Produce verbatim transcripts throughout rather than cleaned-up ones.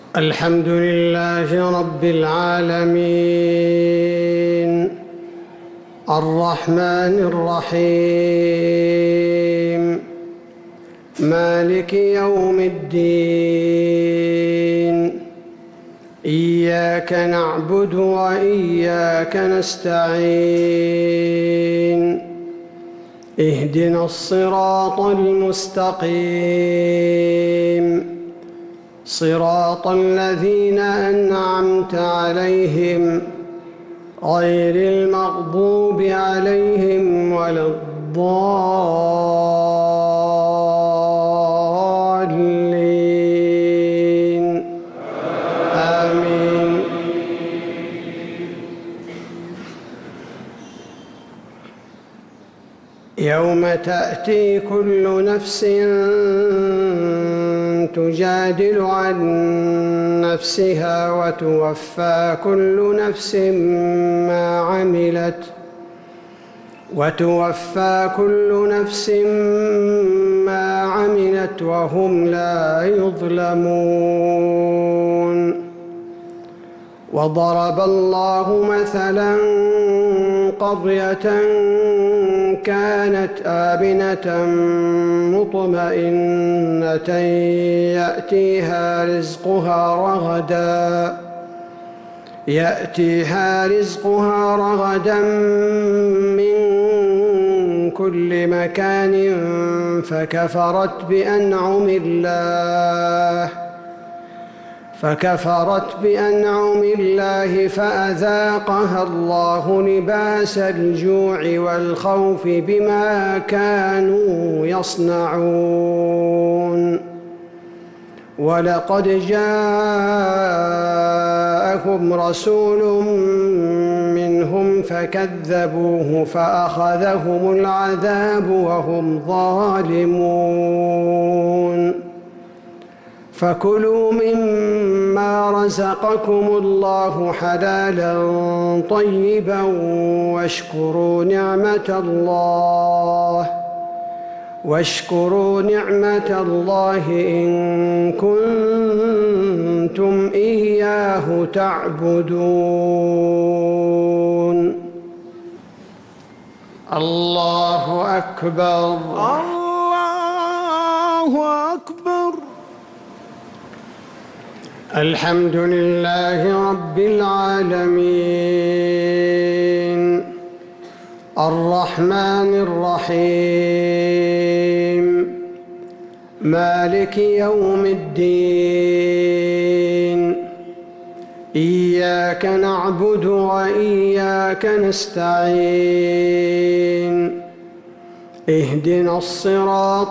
الحمد لله رب العالمين الرحمن الرحيم مالك يوم الدين إياك نعبد وإياك نستعين اهدنا الصراط المستقيم صراط الذين أنعمت عليهم غير المغضوب عليهم ولا الضالين آمين. يوم تأتي كل نفس تجادل عن نفسها وتوفى كل نفس ما عملت وتوفى كل نفس ما عملت وهم لا يظلمون. وضرب الله مثلا قرية كانت آمنة مطمئنة يأتيها رزقها رغدا يأتيها رزقها رغدا من كل مكان فكفرت بأنعم الله فكفرت بأنعم الله فأذاقها الله لباس الجوع والخوف بما كانوا يصنعون. ولقد جاءهم رسول منهم فكذبوه فأخذهم العذاب وهم ظالمون. فكلوا مما رزقكم الله حلالا طيبا واشكروا نعمة الله واشكروا نعمة الله إن كنتم إياه تعبدون. الله أكبر. الله أكبر. الحمد لله رب العالمين الرحمن الرحيم مالك يوم الدين إياك نعبد وإياك نستعين اهدنا الصراط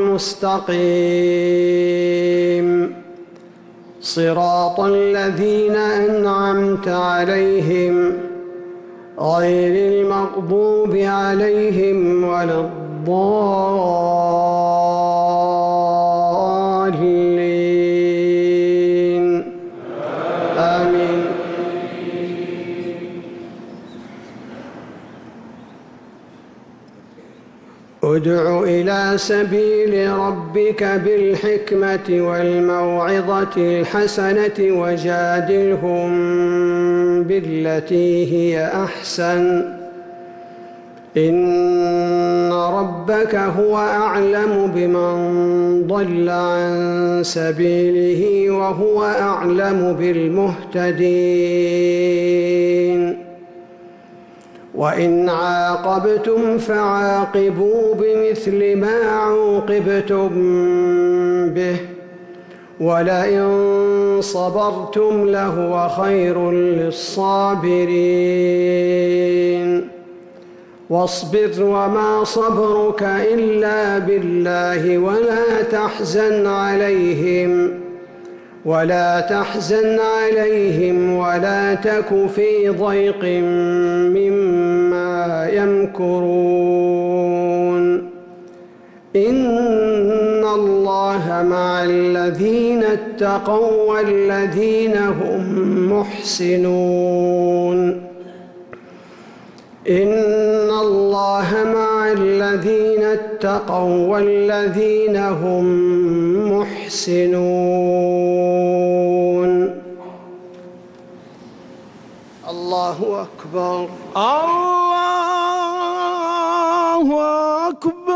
المستقيم صراط الذين أنعمت عليهم غير المغضوب عليهم ولا الضالين آمين. ادع إلى سبيل ربك بالحكمة والموعظة الحسنة وجادلهم بالتي هي أحسن إن ربك هو أعلم بمن ضل عن سبيله وهو أعلم بالمهتدين. وإن عاقبتم فعاقبوا بمثل ما عوقبتم به ولئن صبرتم لهو خير للصابرين. واصبر وما صبرك إلا بالله ولا تحزن عليهم ولا تحزن عليهم ولا تك في ضيق مما يمكرون. إن الله مع الذين اتقوا والذين هم محسنون. إن الله مع الذين اتقوا والذين هم محسنون. الله أكبر. الله أكبر.